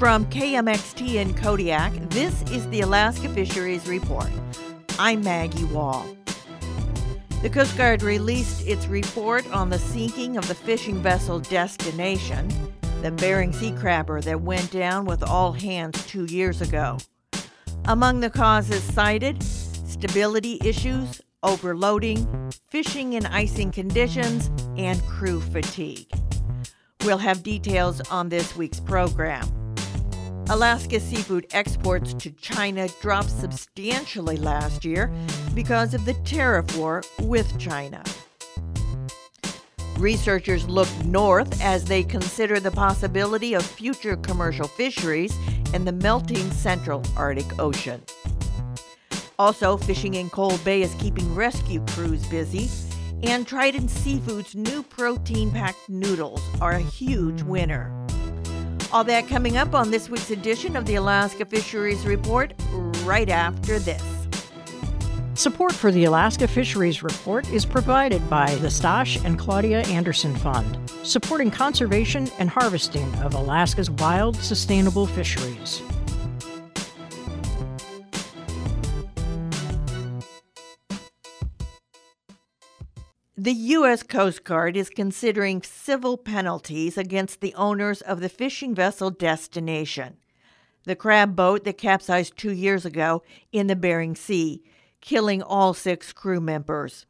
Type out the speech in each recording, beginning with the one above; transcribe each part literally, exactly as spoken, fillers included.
From K M X T in Kodiak, this is the Alaska Fisheries Report. I'm Maggie Wall. The Coast Guard released its report on the sinking of the fishing vessel Destination, the Bering Sea crabber that went down with all hands two years ago. Among the causes cited, stability issues, overloading, fishing and icing conditions, and crew fatigue. We'll have details on this week's program. Alaska seafood exports to China dropped substantially last year because of the tariff war with China. Researchers look north as they consider the possibility of future commercial fisheries in the melting central Arctic Ocean. Also, fishing in Cold Bay is keeping rescue crews busy, and Trident Seafood's new protein-packed noodles are a huge winner. All that coming up on this week's edition of the Alaska Fisheries Report right after this. Support for the Alaska Fisheries Report is provided by the Stash and Claudia Anderson Fund, supporting conservation and harvesting of Alaska's wild, sustainable fisheries. The U S Coast Guard is considering civil penalties against the owners of the fishing vessel Destination, the crab boat that capsized two years ago in the Bering Sea, killing all six crew members.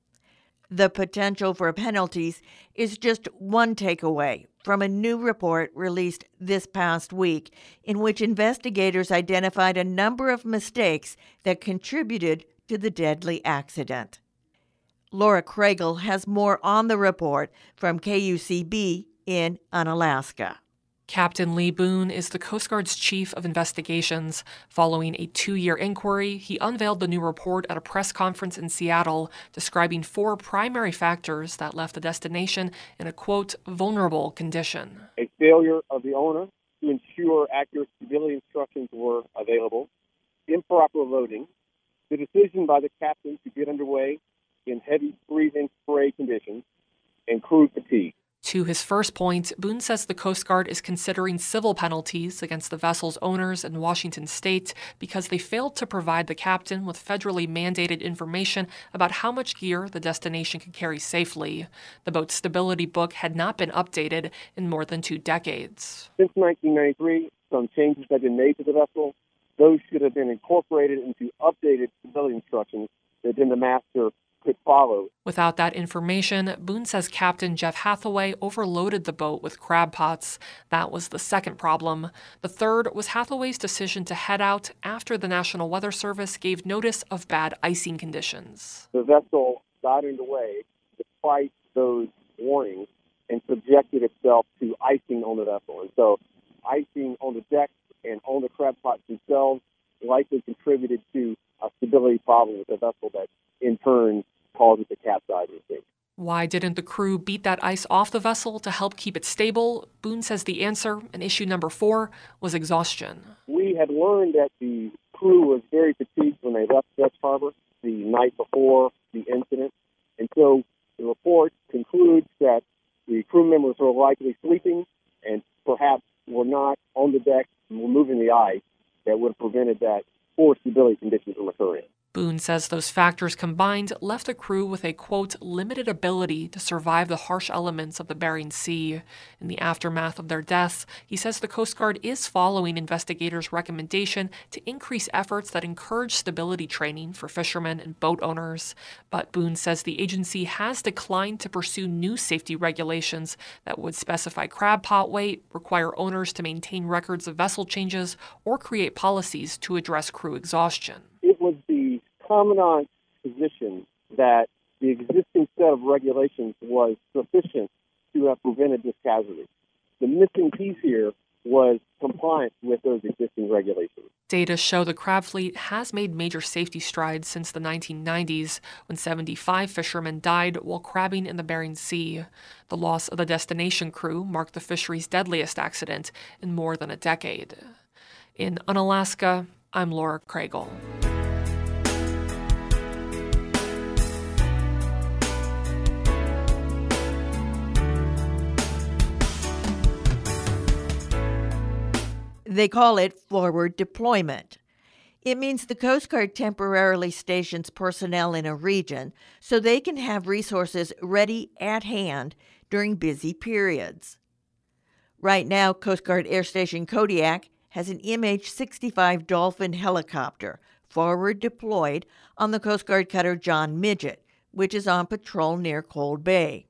The potential for penalties is just one takeaway from a new report released this past week, in which investigators identified a number of mistakes that contributed to the deadly accident. Laura Craigle has more on the report from K U C B in Unalaska. Captain Lee Boone is the Coast Guard's chief of investigations. Following a two-year inquiry, he unveiled the new report at a press conference in Seattle, describing four primary factors that left the Destination in a, quote, vulnerable condition. A failure of the owner to ensure accurate stability instructions were available, improper loading, the decision by the captain to get underway in heavy freezing spray conditions, and crew fatigue. To his first point, Boone says the Coast Guard is considering civil penalties against the vessel's owners in Washington state because they failed to provide the captain with federally mandated information about how much gear the Destination could carry safely. The boat's stability book had not been updated in more than two decades. Since nineteen ninety-three, some changes have been made to the vessel. Those should have been incorporated into updated stability instructions that then the master could follow. Without that information, Boone says Captain Jeff Hathaway overloaded the boat with crab pots. That was the second problem. The third was Hathaway's decision to head out after the National Weather Service gave notice of bad icing conditions. The vessel got underway despite those warnings and subjected itself to icing on the vessel. And so icing on the deck and on the crab pots themselves likely contributed to a stability problem with the vessel that in turn caused it to capsize and sink. Why didn't the crew beat that ice off the vessel to help keep it stable? Boone says the answer, in issue number four, was exhaustion. We had learned that the crew was very fatigued when they left Dutch Harbor the night before the incident. And so the report concludes that the crew members were likely sleeping and perhaps were not on the deck removing the ice that would have prevented that poor stability conditions from occurring. Boone says those factors combined left the crew with a, quote, limited ability to survive the harsh elements of the Bering Sea. In the aftermath of their deaths, he says the Coast Guard is following investigators' recommendation to increase efforts that encourage stability training for fishermen and boat owners. But Boone says the agency has declined to pursue new safety regulations that would specify crab pot weight, require owners to maintain records of vessel changes, or create policies to address crew exhaustion. It was the commandant's position that the existing set of regulations was sufficient to have prevented this casualty. The missing piece here was compliance with those existing regulations. Data show the crab fleet has made major safety strides since the nineteen nineties, when seventy-five fishermen died while crabbing in the Bering Sea. The loss of the Destination crew marked the fishery's deadliest accident in more than a decade. In Unalaska, I'm Laura Craigle. They call it forward deployment. It means the Coast Guard temporarily stations personnel in a region so they can have resources ready at hand during busy periods. Right now, Coast Guard Air Station Kodiak has an M H sixty-five Dolphin helicopter forward deployed on the Coast Guard cutter John Midget, which is on patrol near Cold Bay.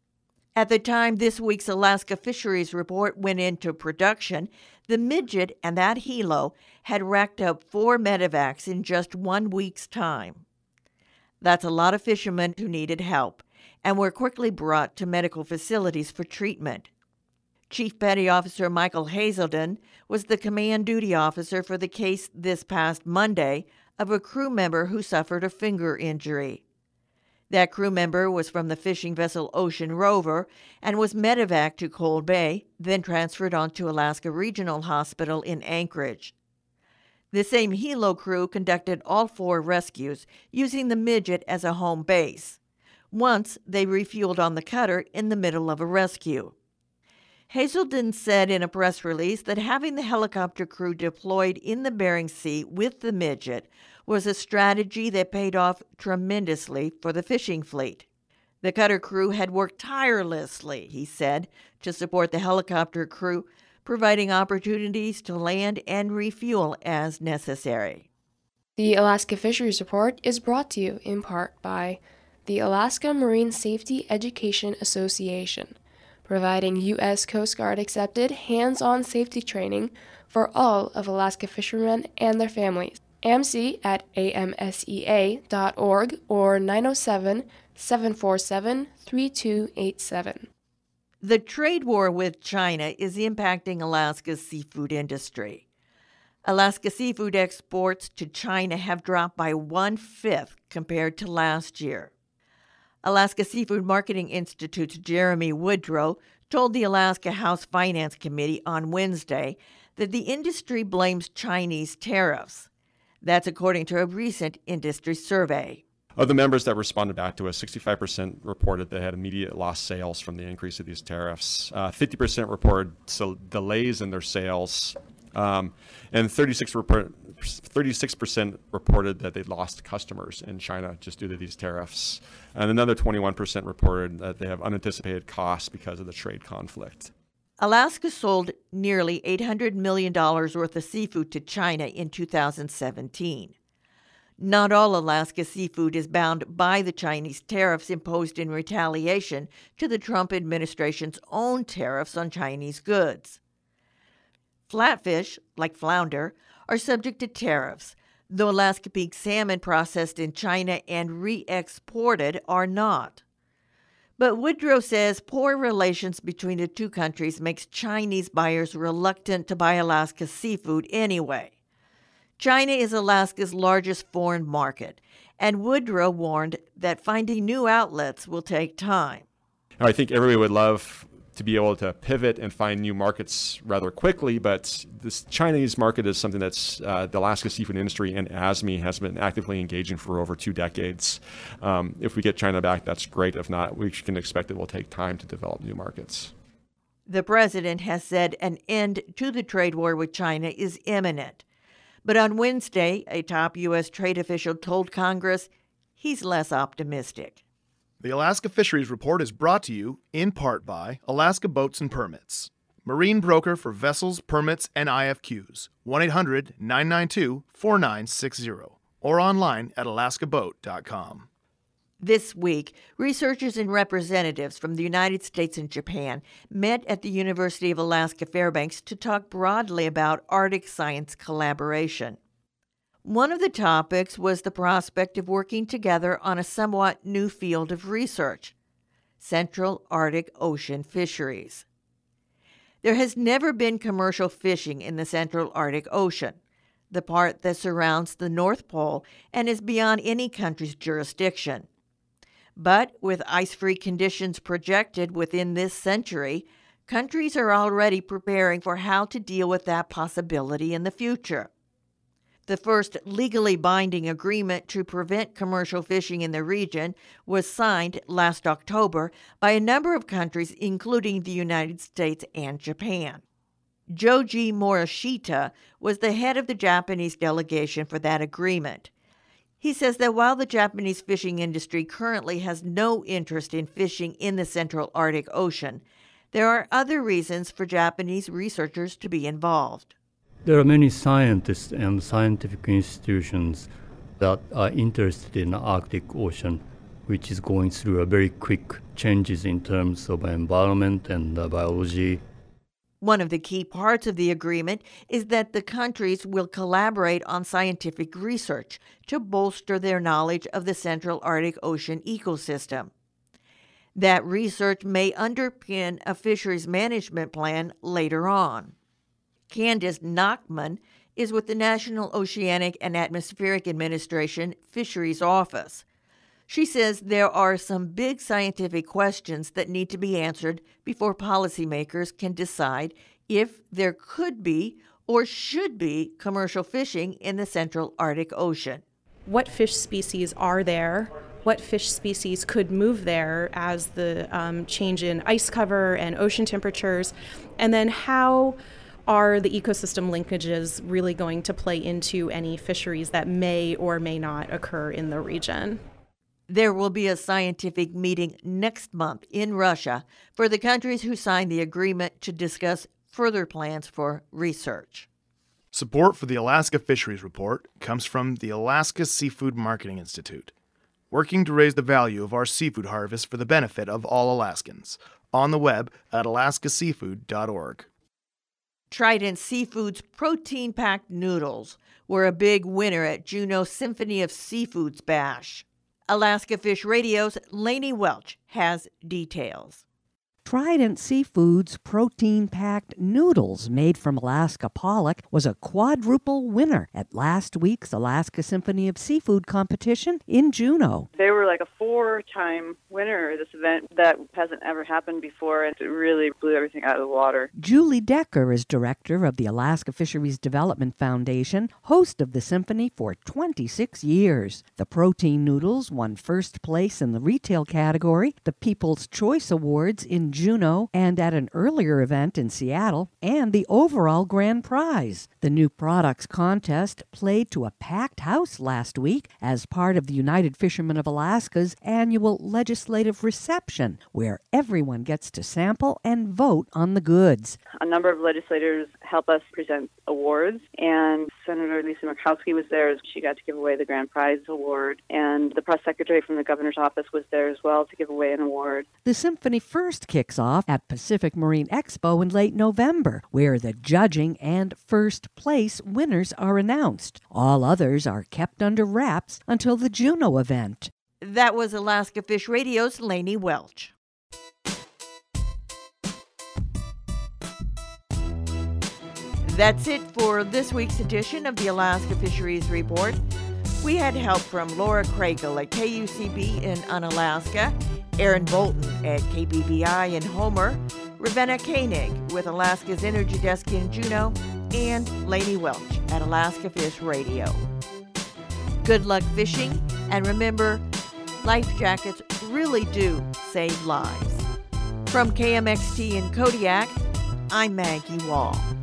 At the time this week's Alaska Fisheries Report went into production, the Midget and that helo had racked up four medevacs in just one week's time. That's a lot of fishermen who needed help and were quickly brought to medical facilities for treatment. Chief Petty Officer Michael Hazelden was the command duty officer for the case this past Monday of a crew member who suffered a finger injury. That crew member was from the fishing vessel Ocean Rover and was medevaced to Cold Bay, then transferred on to Alaska Regional Hospital in Anchorage. The same helo crew conducted all four rescues using the Midget as a home base. Once, they refueled on the cutter in the middle of a rescue. Hazelden said in a press release that having the helicopter crew deployed in the Bering Sea with the Midget was a strategy that paid off tremendously for the fishing fleet. The cutter crew had worked tirelessly, he said, to support the helicopter crew, providing opportunities to land and refuel as necessary. The Alaska Fisheries Report is brought to you in part by the Alaska Marine Safety Education Association, providing U S Coast Guard accepted hands-on safety training for all of Alaska fishermen and their families. A M C at A M S E A dot org or nine oh seven, seven four seven, three two eight seven. The trade war with China is impacting Alaska's seafood industry. Alaska seafood exports to China have dropped by one-fifth compared to last year. Alaska Seafood Marketing Institute's Jeremy Woodrow told the Alaska House Finance Committee on Wednesday that the industry blames Chinese tariffs. That's according to a recent industry survey. Of the members that responded back to us, sixty-five percent reported they had immediate lost sales from the increase of these tariffs. Uh, fifty percent reported so delays in their sales, um, and thirty-six percent reported that they lost customers in China just due to these tariffs. And another twenty-one percent reported that they have unanticipated costs because of the trade conflict. Alaska sold nearly eight hundred million dollars worth of seafood to China in two thousand seventeen. Not all Alaska seafood is bound by the Chinese tariffs imposed in retaliation to the Trump administration's own tariffs on Chinese goods. Flatfish, like flounder, are subject to tariffs, though Alaska peak salmon processed in China and re-exported are not. But Woodrow says poor relations between the two countries makes Chinese buyers reluctant to buy Alaska seafood anyway. China is Alaska's largest foreign market, and Woodrow warned that finding new outlets will take time. I think everybody would love to be able to pivot and find new markets rather quickly, but this Chinese market is something that's uh, the Alaska seafood industry and A S M E has been actively engaging for over two decades. Um, if we get China back, that's great. If not, we can expect it will take time to develop new markets. The president has said an end to the trade war with China is imminent. But on Wednesday, a top U S trade official told Congress he's less optimistic. The Alaska Fisheries Report is brought to you in part by Alaska Boats and Permits, marine broker for vessels, permits, and I F Qs. one eight hundred, nine nine two, four nine six zero or online at alaska boat dot com. This week, researchers and representatives from the United States and Japan met at the University of Alaska Fairbanks to talk broadly about Arctic science collaboration. One of the topics was the prospect of working together on a somewhat new field of research, Central Arctic Ocean fisheries. There has never been commercial fishing in the Central Arctic Ocean, the part that surrounds the North Pole and is beyond any country's jurisdiction. But with ice-free conditions projected within this century, countries are already preparing for how to deal with that possibility in the future. The first legally binding agreement to prevent commercial fishing in the region was signed last October by a number of countries, including the United States and Japan. Joji Morishita was the head of the Japanese delegation for that agreement. He says that while the Japanese fishing industry currently has no interest in fishing in the Central Arctic Ocean, there are other reasons for Japanese researchers to be involved. There are many scientists and scientific institutions that are interested in the Arctic Ocean, which is going through a very quick changes in terms of environment and uh, biology. One of the key parts of the agreement is that the countries will collaborate on scientific research to bolster their knowledge of the Central Arctic Ocean ecosystem. That research may underpin a fisheries management plan later on. Candice Nachman is with the National Oceanic and Atmospheric Administration Fisheries Office. She says there are some big scientific questions that need to be answered before policymakers can decide if there could be or should be commercial fishing in the Central Arctic Ocean. What fish species are there? What fish species could move there as the um, change in ice cover and ocean temperatures? And then how are the ecosystem linkages really going to play into any fisheries that may or may not occur in the region? There will be a scientific meeting next month in Russia for the countries who signed the agreement to discuss further plans for research. Support for the Alaska Fisheries Report comes from the Alaska Seafood Marketing Institute, working to raise the value of our seafood harvest for the benefit of all Alaskans. On the web at alaska seafood dot org. Trident Seafood's protein-packed noodles were a big winner at Juneau Symphony of Seafoods Bash. Alaska Fish Radio's Lainey Welch has details. Trident Seafood's protein-packed noodles made from Alaska pollock was a quadruple winner at last week's Alaska Symphony of Seafood competition in Juneau. They were like a four-time winner of this event that hasn't ever happened before, and it really blew everything out of the water. Julie Decker is director of the Alaska Fisheries Development Foundation, host of the symphony for twenty-six years. The protein noodles won first place in the retail category, the People's Choice Awards in Juneau, and at an earlier event in Seattle, and the overall grand prize. The new products contest played to a packed house last week as part of the United Fishermen of Alaska's annual legislative reception, where everyone gets to sample and vote on the goods. A number of legislators help us present awards, and Senator Lisa Murkowski was there. She got to give away the grand prize award, and the press secretary from the governor's office was there as well to give away an award. The symphony first kicks off at Pacific Marine Expo in late November, where the judging and first place winners are announced. All others are kept under wraps until the Juneau event. That was Alaska Fish Radio's Lainey Welch. That's it for this week's edition of the Alaska Fisheries Report. We had help from Laura Cragle at K U C B in Unalaska, Aaron Bolton at K B B I in Homer, Ravenna Koenig with Alaska's Energy Desk in Juneau, and Lainey Welch at Alaska Fish Radio. Good luck fishing, and remember, life jackets really do save lives. From K M X T in Kodiak, I'm Maggie Wall.